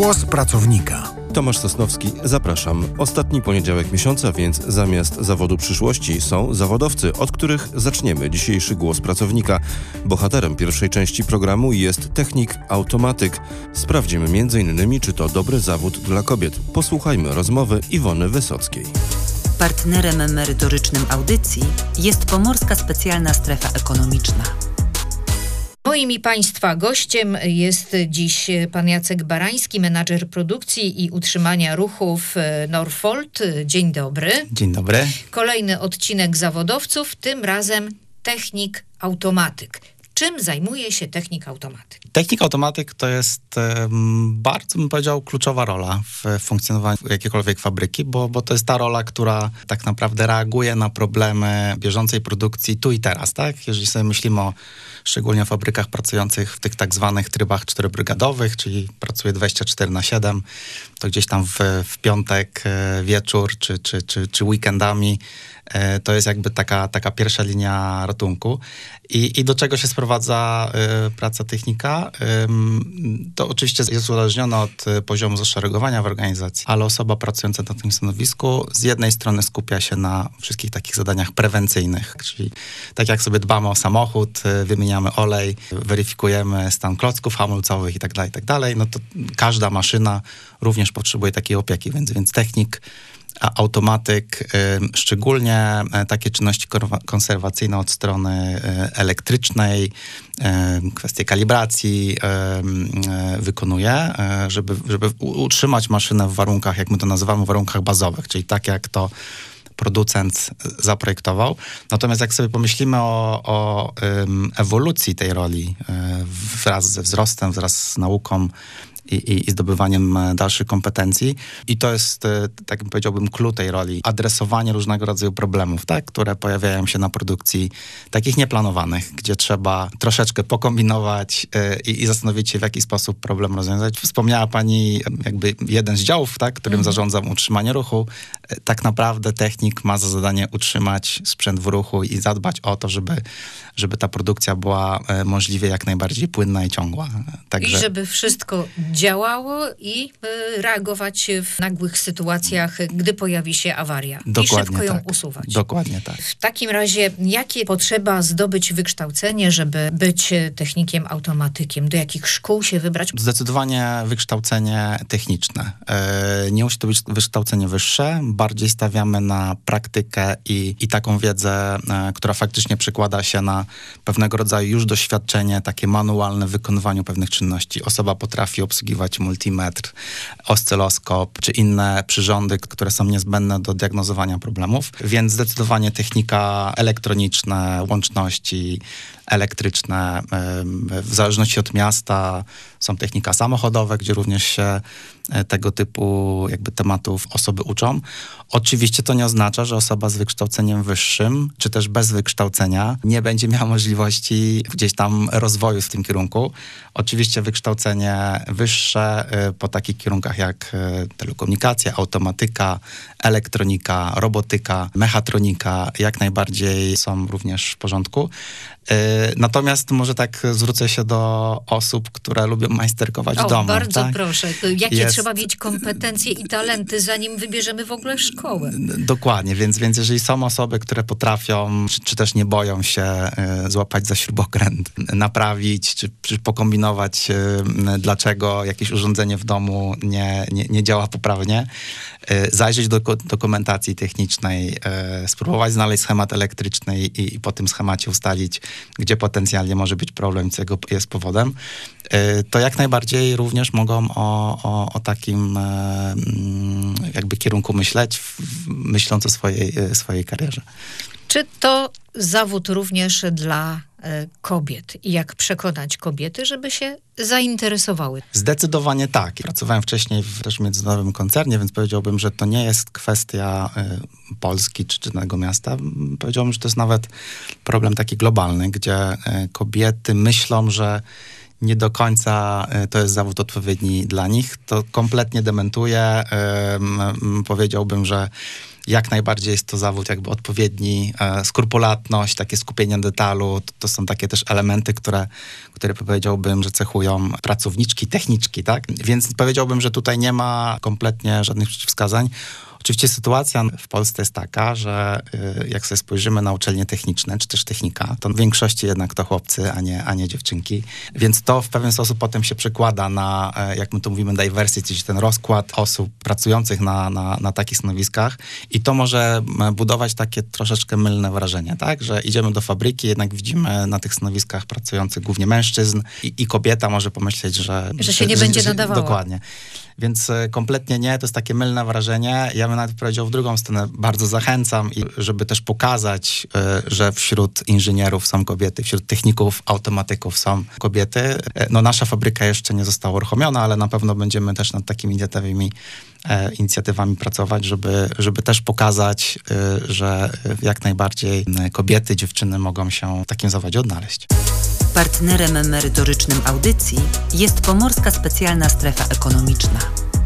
Głos pracownika. Tomasz Sosnowski, zapraszam. Ostatni poniedziałek miesiąca, więc zamiast zawodu przyszłości są zawodowcy, od których zaczniemy dzisiejszy Głos Pracownika. Bohaterem pierwszej części programu jest technik automatyk. Sprawdzimy m.in. czy to dobry zawód dla kobiet. Posłuchajmy rozmowy Iwony Wysockiej. Partnerem merytorycznym audycji jest Pomorska Specjalna Strefa Ekonomiczna. Moim i Państwa gościem jest dziś pan Jacek Barański, menadżer produkcji i utrzymania ruchów Norfold. Dzień dobry. Dzień dobry. Kolejny odcinek zawodowców, tym razem technik automatyk. Czym zajmuje się technik automatyk? Technik automatyk to jest bardzo, bym powiedział, kluczowa rola w funkcjonowaniu jakiejkolwiek fabryki, bo to jest ta rola, która tak naprawdę reaguje na problemy bieżącej produkcji tu i teraz, tak? Jeżeli sobie myślimy szczególnie o fabrykach pracujących w tych tak zwanych trybach 4-brygadowych, czyli pracuje 24/7, to gdzieś tam w piątek wieczór czy weekendami to jest jakby taka pierwsza linia ratunku. I do czego się sprowadza praca technika? To oczywiście jest uzależnione od poziomu zaszeregowania w organizacji, ale osoba pracująca na tym stanowisku z jednej strony skupia się na wszystkich takich zadaniach prewencyjnych, czyli tak jak sobie dbamy o samochód, wymieniamy olej, weryfikujemy stan klocków hamulcowych i tak dalej, no to każda maszyna również potrzebuje takiej opieki, więc technik automatyk, szczególnie takie czynności konserwacyjne od strony elektrycznej, kwestie kalibracji wykonuje, żeby utrzymać maszynę w warunkach, jak my to nazywamy, warunkach bazowych, czyli tak jak to producent zaprojektował. Natomiast jak sobie pomyślimy o ewolucji tej roli wraz ze wzrostem, wraz z nauką, i zdobywaniem dalszych kompetencji. I to jest, tak powiedziałbym, clue tej roli. Adresowanie różnego rodzaju problemów, tak, które pojawiają się na produkcji takich nieplanowanych, gdzie trzeba troszeczkę pokombinować i zastanowić się, w jaki sposób problem rozwiązać. Wspomniała pani jakby jeden z działów, tak, którym zarządzam utrzymanie ruchu. Tak naprawdę technik ma za zadanie utrzymać sprzęt w ruchu i zadbać o to, żeby ta produkcja była możliwie jak najbardziej płynna i ciągła. Także... I żeby wszystko działało i reagować w nagłych sytuacjach, gdy pojawi się awaria. Dokładnie I szybko ją tak. usuwać. Dokładnie tak. W takim razie, jakie potrzeba zdobyć wykształcenie, żeby być technikiem automatykiem? Do jakich szkół się wybrać? Zdecydowanie wykształcenie techniczne. Nie musi to być wykształcenie wyższe. Bardziej stawiamy na praktykę i taką wiedzę, która faktycznie przekłada się na pewnego rodzaju już doświadczenie, takie manualne w wykonywaniu pewnych czynności. Osoba potrafi obsługiwać multimetr, oscyloskop, czy inne przyrządy, które są niezbędne do diagnozowania problemów. Więc zdecydowanie technika elektroniczna, łączności elektryczne, w zależności od miasta są technika samochodowe, gdzie również się tego typu jakby tematów osoby uczą. Oczywiście to nie oznacza, że osoba z wykształceniem wyższym, czy też bez wykształcenia nie będzie miała możliwości gdzieś tam rozwoju w tym kierunku. Oczywiście wykształcenie wyższe po takich kierunkach jak telekomunikacja, automatyka, elektronika, robotyka, mechatronika jak najbardziej są również w porządku. Natomiast może tak zwrócę się do osób, które lubią majsterkować w domu. Bardzo tak? proszę. Jakie trzeba mieć kompetencje i talenty, zanim wybierzemy w ogóle szkołę? Dokładnie, więc jeżeli są osoby, które potrafią, czy też nie boją się złapać za śrubokręt, naprawić, czy pokombinować, dlaczego jakieś urządzenie w domu nie działa poprawnie, zajrzeć do dokumentacji technicznej, spróbować znaleźć schemat elektryczny i po tym schemacie ustalić, gdzie potencjalnie może być problem, czego jest powodem, to jak najbardziej również mogą o takim jakby kierunku myśleć, myśląc o swojej karierze. Czy to zawód również dla kobiet i jak przekonać kobiety, żeby się zainteresowały? Zdecydowanie tak. Pracowałem wcześniej w też międzynarodowym koncernie, więc powiedziałbym, że to nie jest kwestia Polski czy danego miasta. Powiedziałbym, że to jest nawet problem taki globalny, gdzie kobiety myślą, że nie do końca to jest zawód odpowiedni dla nich. To kompletnie dementuję. Powiedziałbym, że jak najbardziej jest to zawód jakby odpowiedni, skrupulatność, takie skupienie detalu, to są takie też elementy, które powiedziałbym, że cechują pracowniczki, techniczki, tak? Więc powiedziałbym, że tutaj nie ma kompletnie żadnych przeciwwskazań. Oczywiście sytuacja w Polsce jest taka, że jak sobie spojrzymy na uczelnie techniczne, czy też technika, to w większości jednak to chłopcy, a nie dziewczynki. Więc to w pewien sposób potem się przekłada na, jak my to mówimy, diversity, czyli ten rozkład osób pracujących na takich stanowiskach i to może budować takie troszeczkę mylne wrażenie, tak? Że idziemy do fabryki, jednak widzimy na tych stanowiskach pracujących głównie mężczyzn i kobieta może pomyśleć, że się nie będzie nadawała. Dokładnie. Więc kompletnie nie, to jest takie mylne wrażenie. Ja bym nawet powiedział w drugą stronę, bardzo zachęcam, żeby też pokazać, że wśród inżynierów są kobiety, wśród techników, automatyków są kobiety. No nasza fabryka jeszcze nie została uruchomiona, ale na pewno będziemy też nad takimi inicjatywami pracować, żeby też pokazać, że jak najbardziej kobiety, dziewczyny mogą się w takim zawodzie odnaleźć. Partnerem merytorycznym audycji jest Pomorska Specjalna Strefa Ekonomiczna.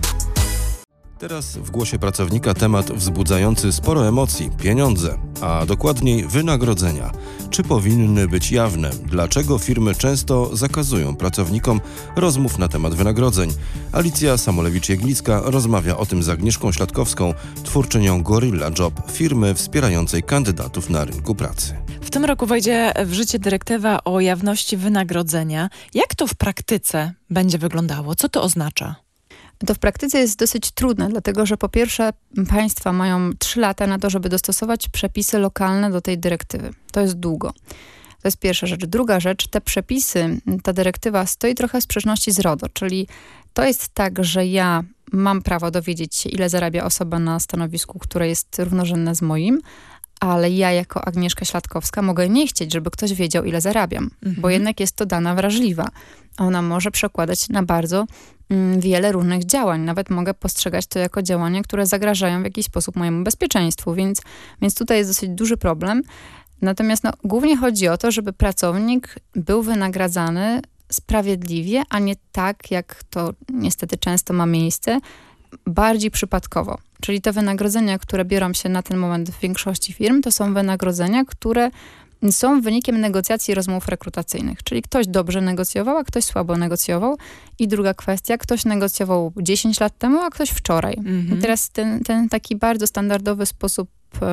Teraz w głosie pracownika temat wzbudzający sporo emocji – pieniądze, a dokładniej wynagrodzenia. Czy powinny być jawne? Dlaczego firmy często zakazują pracownikom rozmów na temat wynagrodzeń? Alicja Samolewicz-Jeglicka rozmawia o tym z Agnieszką Śladkowską, twórczynią Gorilla Job, firmy wspierającej kandydatów na rynku pracy. W tym roku wejdzie w życie dyrektywa o jawności wynagrodzenia. Jak to w praktyce będzie wyglądało? Co to oznacza? To w praktyce jest dosyć trudne, dlatego że po pierwsze państwa mają 3 lata na to, żeby dostosować przepisy lokalne do tej dyrektywy. To jest długo. To jest pierwsza rzecz. Druga rzecz, te przepisy, ta dyrektywa stoi trochę w sprzeczności z RODO, czyli to jest tak, że ja mam prawo dowiedzieć się, ile zarabia osoba na stanowisku, które jest równorzędne z moim, ale ja jako Agnieszka Śladkowska mogę nie chcieć, żeby ktoś wiedział, ile zarabiam, bo jednak jest to dana wrażliwa. Ona może przekładać na bardzo wiele różnych działań. Nawet mogę postrzegać to jako działania, które zagrażają w jakiś sposób mojemu bezpieczeństwu, więc tutaj jest dosyć duży problem. Natomiast głównie chodzi o to, żeby pracownik był wynagradzany sprawiedliwie, a nie tak, jak to niestety często ma miejsce, bardziej przypadkowo. Czyli te wynagrodzenia, które biorą się na ten moment w większości firm, to są wynagrodzenia, które są wynikiem negocjacji rozmów rekrutacyjnych. Czyli ktoś dobrze negocjował, a ktoś słabo negocjował. I druga kwestia, ktoś negocjował 10 lat temu, a ktoś wczoraj. I teraz ten taki bardzo standardowy sposób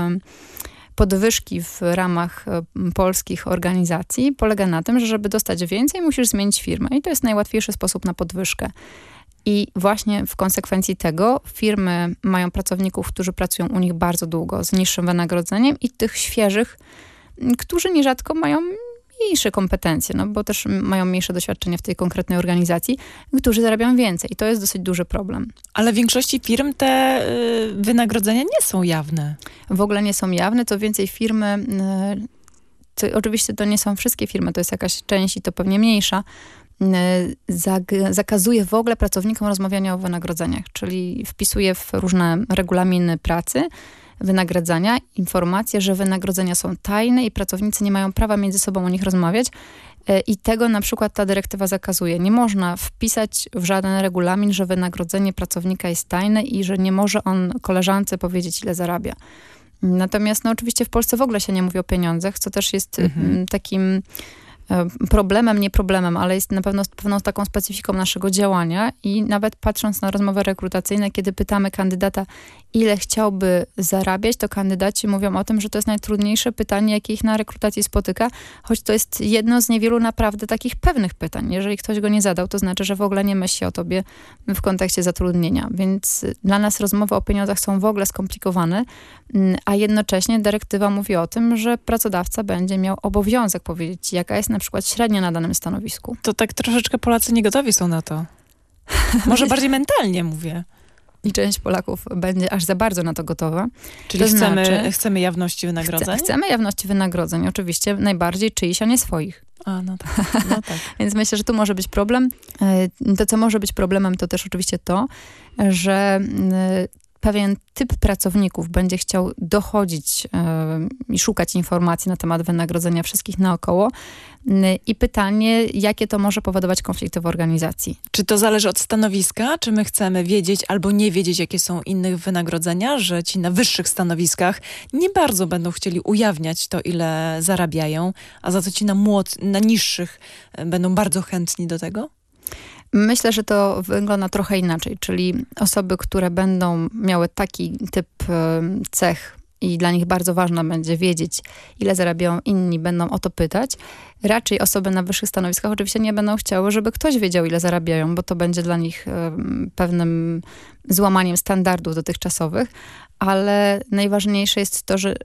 podwyżki w ramach polskich organizacji polega na tym, że żeby dostać więcej, musisz zmienić firmę. I to jest najłatwiejszy sposób na podwyżkę. I właśnie w konsekwencji tego firmy mają pracowników, którzy pracują u nich bardzo długo, z niższym wynagrodzeniem i tych świeżych, którzy nierzadko mają mniejsze kompetencje, bo też mają mniejsze doświadczenie w tej konkretnej organizacji, którzy zarabiają więcej. I to jest dosyć duży problem. Ale w większości firm te wynagrodzenia nie są jawne. W ogóle nie są jawne, co więcej firmy, oczywiście to nie są wszystkie firmy, to jest jakaś część i to pewnie mniejsza, zakazuje w ogóle pracownikom rozmawiania o wynagrodzeniach, czyli wpisuje w różne regulaminy pracy, wynagradzania, informacje, że wynagrodzenia są tajne i pracownicy nie mają prawa między sobą o nich rozmawiać i tego na przykład ta dyrektywa zakazuje. Nie można wpisać w żaden regulamin, że wynagrodzenie pracownika jest tajne i że nie może on koleżance powiedzieć, ile zarabia. Natomiast oczywiście w Polsce w ogóle się nie mówi o pieniądzach, co też jest takim problemem, nie problemem, ale jest na pewno taką specyfiką naszego działania i nawet patrząc na rozmowy rekrutacyjne, kiedy pytamy kandydata, ile chciałby zarabiać, to kandydaci mówią o tym, że to jest najtrudniejsze pytanie, jakie ich na rekrutacji spotyka, choć to jest jedno z niewielu naprawdę takich pewnych pytań. Jeżeli ktoś go nie zadał, to znaczy, że w ogóle nie myśli o tobie w kontekście zatrudnienia. Więc dla nas rozmowy o pieniądzach są w ogóle skomplikowane, a jednocześnie dyrektywa mówi o tym, że pracodawca będzie miał obowiązek powiedzieć, jaka jest na przykład średnia na danym stanowisku. To tak troszeczkę Polacy nie gotowi są na to. Może bardziej mentalnie mówię. I część Polaków będzie aż za bardzo na to gotowa. Czyli chcemy jawności wynagrodzeń? Chcemy jawności wynagrodzeń, oczywiście najbardziej czyichś, a nie swoich. A, no tak. Więc myślę, że tu może być problem. To, co może być problemem, to też oczywiście to, że pewien typ pracowników będzie chciał dochodzić i szukać informacji na temat wynagrodzenia wszystkich naokoło. I pytanie, jakie to może powodować konflikty w organizacji. Czy to zależy od stanowiska? Czy my chcemy wiedzieć albo nie wiedzieć, jakie są innych wynagrodzenia? Że ci na wyższych stanowiskach nie bardzo będą chcieli ujawniać to, ile zarabiają, a za to ci na niższych będą bardzo chętni do tego? Myślę, że to wygląda trochę inaczej, czyli osoby, które będą miały taki typ cech i dla nich bardzo ważne będzie wiedzieć, ile zarabiają inni, będą o to pytać. Raczej osoby na wyższych stanowiskach oczywiście nie będą chciały, żeby ktoś wiedział, ile zarabiają, bo to będzie dla nich pewnym złamaniem standardów dotychczasowych, ale najważniejsze jest to, że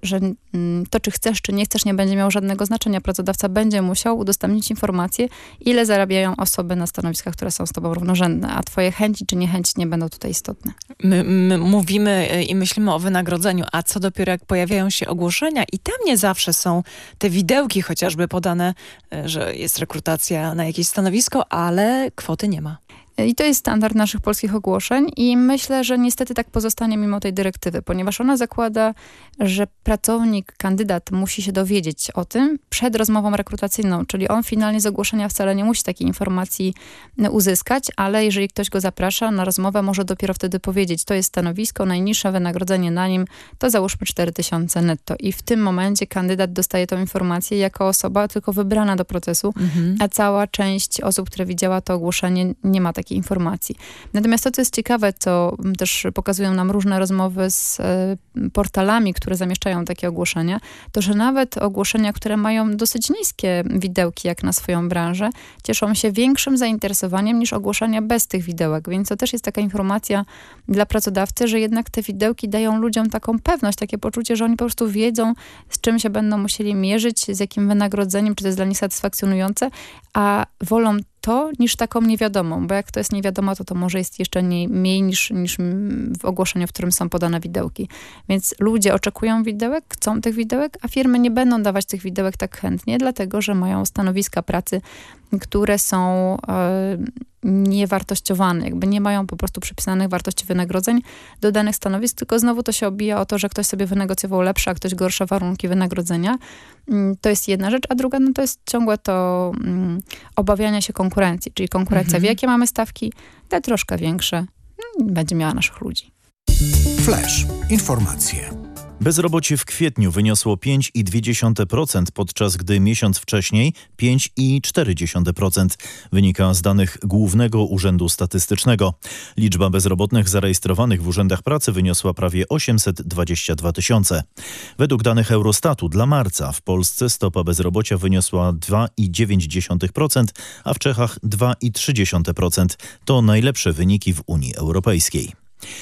to, czy chcesz, czy nie chcesz, nie będzie miało żadnego znaczenia. Pracodawca będzie musiał udostępnić informację, ile zarabiają osoby na stanowiskach, które są z tobą równorzędne, a twoje chęci czy niechęci nie będą tutaj istotne. My mówimy i myślimy o wynagrodzeniu, a co dopiero jak pojawiają się ogłoszenia i tam nie zawsze są te widełki chociażby podane, że jest rekrutacja na jakieś stanowisko, ale kwoty nie ma. I to jest standard naszych polskich ogłoszeń i myślę, że niestety tak pozostanie mimo tej dyrektywy, ponieważ ona zakłada, że pracownik, kandydat musi się dowiedzieć o tym przed rozmową rekrutacyjną, czyli on finalnie z ogłoszenia wcale nie musi takiej informacji uzyskać, ale jeżeli ktoś go zaprasza na rozmowę, może dopiero wtedy powiedzieć, to jest stanowisko, najniższe wynagrodzenie na nim, to załóżmy 4000 netto. I w tym momencie kandydat dostaje tą informację jako osoba tylko wybrana do procesu, a cała część osób, które widziała to ogłoszenie, nie ma takiej informacji. Natomiast to, co jest ciekawe, co też pokazują nam różne rozmowy z portalami, które zamieszczają takie ogłoszenia, to, że nawet ogłoszenia, które mają dosyć niskie widełki, jak na swoją branżę, cieszą się większym zainteresowaniem niż ogłoszenia bez tych widełek. Więc to też jest taka informacja dla pracodawcy, że jednak te widełki dają ludziom taką pewność, takie poczucie, że oni po prostu wiedzą, z czym się będą musieli mierzyć, z jakim wynagrodzeniem, czy to jest dla nich satysfakcjonujące, a wolą to niż taką niewiadomą, bo jak to jest niewiadoma, to może jest jeszcze mniej niż w ogłoszeniu, w którym są podane widełki. Więc ludzie oczekują widełek, chcą tych widełek, a firmy nie będą dawać tych widełek tak chętnie, dlatego że mają stanowiska pracy, które są niewartościowane, jakby nie mają po prostu przypisanych wartości wynagrodzeń do danych stanowisk, tylko znowu to się obija o to, że ktoś sobie wynegocjował lepsze, a ktoś gorsze warunki wynagrodzenia. To jest jedna rzecz, a druga to jest ciągłe to obawianie się konkurencji, czyli konkurencja wie, jakie mamy stawki, te troszkę większe, będzie miała naszych ludzi. Flash. Informacje. Bezrobocie w kwietniu wyniosło 5,2%, podczas gdy miesiąc wcześniej 5,4%. Wynika z danych Głównego Urzędu Statystycznego. Liczba bezrobotnych zarejestrowanych w urzędach pracy wyniosła prawie 822 tysiące. Według danych Eurostatu dla marca w Polsce stopa bezrobocia wyniosła 2,9%, a w Czechach 2,3%. To najlepsze wyniki w Unii Europejskiej.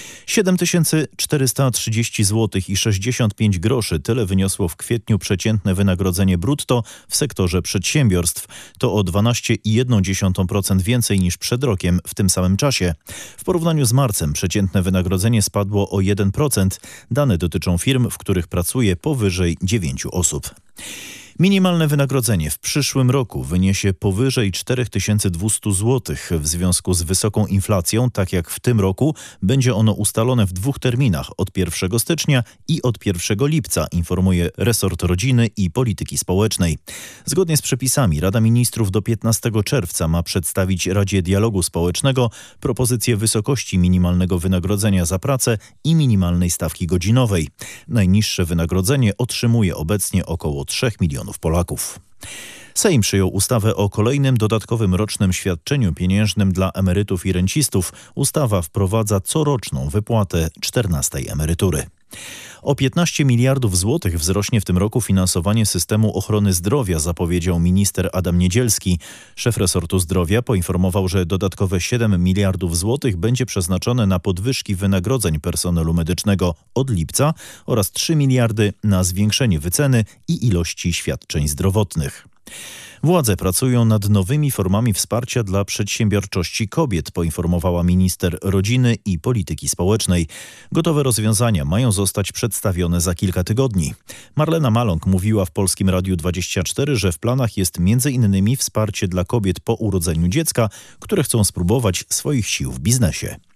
7430 zł i 65 groszy tyle wyniosło w kwietniu przeciętne wynagrodzenie brutto w sektorze przedsiębiorstw. To o 12,1% więcej niż przed rokiem w tym samym czasie. W porównaniu z marcem przeciętne wynagrodzenie spadło o 1%. Dane dotyczą firm, w których pracuje powyżej 9 osób. Minimalne wynagrodzenie w przyszłym roku wyniesie powyżej 4200 zł. W związku z wysoką inflacją, tak jak w tym roku, będzie ono ustalone w 2 terminach, od 1 stycznia i od 1 lipca, informuje resort rodziny i polityki społecznej. Zgodnie z przepisami Rada Ministrów do 15 czerwca ma przedstawić Radzie Dialogu Społecznego propozycję wysokości minimalnego wynagrodzenia za pracę i minimalnej stawki godzinowej. Najniższe wynagrodzenie otrzymuje obecnie około 3 milionów Polaków. Sejm przyjął ustawę o kolejnym dodatkowym rocznym świadczeniu pieniężnym dla emerytów i rencistów. Ustawa wprowadza coroczną wypłatę 14. emerytury. O 15 miliardów złotych wzrośnie w tym roku finansowanie systemu ochrony zdrowia, zapowiedział minister Adam Niedzielski. Szef resortu zdrowia poinformował, że dodatkowe 7 miliardów złotych będzie przeznaczone na podwyżki wynagrodzeń personelu medycznego od lipca oraz 3 miliardy na zwiększenie wyceny i ilości świadczeń zdrowotnych. Władze pracują nad nowymi formami wsparcia dla przedsiębiorczości kobiet, poinformowała minister rodziny i polityki społecznej. Gotowe rozwiązania mają zostać przedstawione za kilka tygodni. Marlena Maląg mówiła w Polskim Radiu 24, że w planach jest m.in. wsparcie dla kobiet po urodzeniu dziecka, które chcą spróbować swoich sił w biznesie.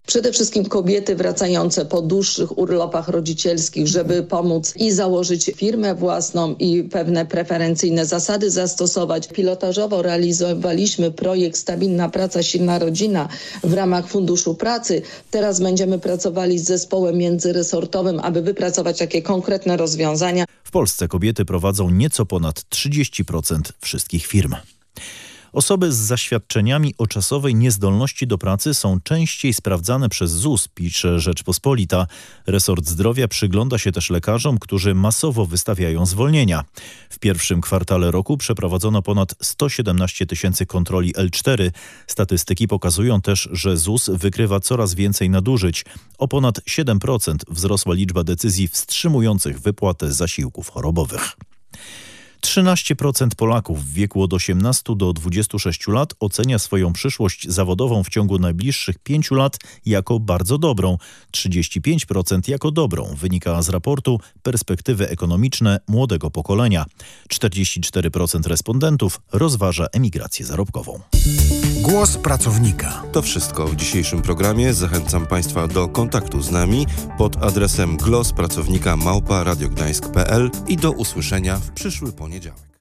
Przede wszystkim kobiety wracające po dłuższych urlopach rodzicielskich, żeby pomóc i założyć firmę własną i pewne preferencyjne zasady zastosować. Pilotażowo realizowaliśmy projekt Stabilna Praca, Silna Rodzina w ramach Funduszu Pracy. Teraz będziemy pracowali z zespołem międzyresortowym, aby wypracować takie konkretne rozwiązania. W Polsce kobiety prowadzą nieco ponad 30% wszystkich firm. Osoby z zaświadczeniami o czasowej niezdolności do pracy są częściej sprawdzane przez ZUS, pisze Rzeczpospolita. Resort Zdrowia przygląda się też lekarzom, którzy masowo wystawiają zwolnienia. W pierwszym kwartale roku przeprowadzono ponad 117 tysięcy kontroli L4. Statystyki pokazują też, że ZUS wykrywa coraz więcej nadużyć. O ponad 7% wzrosła liczba decyzji wstrzymujących wypłatę zasiłków chorobowych. 13% Polaków w wieku od 18 do 26 lat ocenia swoją przyszłość zawodową w ciągu najbliższych 5 lat jako bardzo dobrą, 35% jako dobrą, wynika z raportu Perspektywy ekonomiczne młodego pokolenia. 44% respondentów rozważa emigrację zarobkową. Głos pracownika. To wszystko w dzisiejszym programie. Zachęcam Państwa do kontaktu z nami pod adresem głospracownika@radiogdańsk.pl i do usłyszenia w przyszły poniedziałek.